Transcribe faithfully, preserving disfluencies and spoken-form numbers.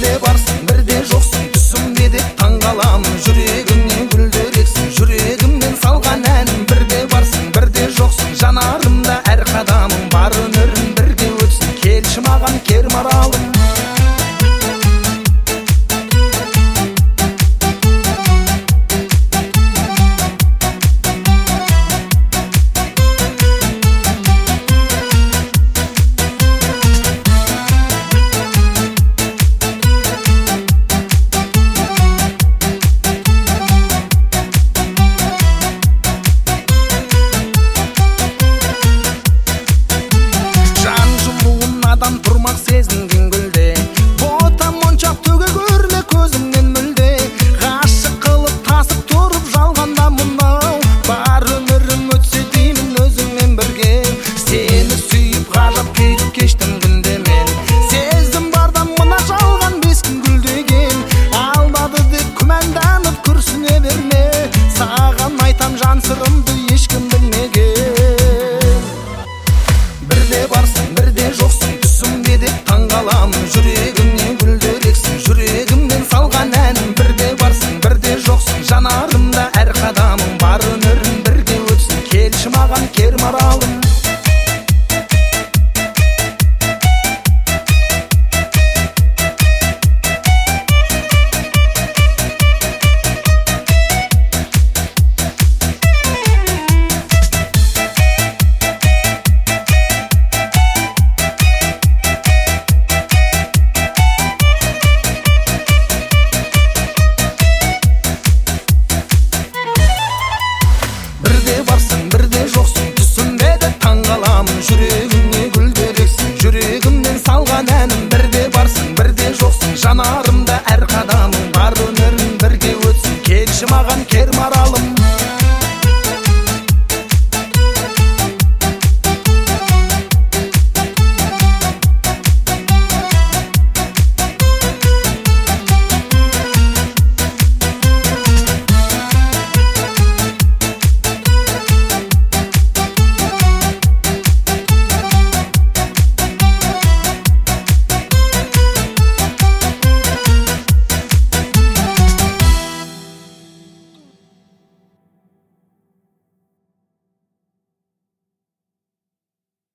бірде барсың бірде жоқсың түсімде деп таңғаламын жүрегімнен гүлдерексің жүрегімнен салған әнім бірде барсың бірде жоқсың жанарымда әр қадамың бар өмірім бірге өтсін келші маған кер маралым тұрмақ сезінген гүлде бота моншақ төге көрме көзіңнен мүлде ғашық қылып тасып тұрып жалғанда мынау бар өмірім өтсе деймін өзіңмен бірге сені сүйіп ғажап күйдіп кештім күнде мен сездім барда мына жалған бес күн гүлдеген алмады деп күмәнданып күрсіне берме саған айтам жан сырымды ешкім білмеген бірде барсың бірде жоқсың түсімде деп таңғаламын жүрегімнен гүлдерексің жүрегімнен салған әнім бірде барсың бірде жоқсың жанарымда әр қадамың бар өмірім бірге өтсін келші маған кер маралым жүрегімне гүлдерексің жүрегімнен салған әнім бірде барсың бірде жоқсың жанарымда әр қадамың бар өмірім бірге өтсін келші маған кер маралым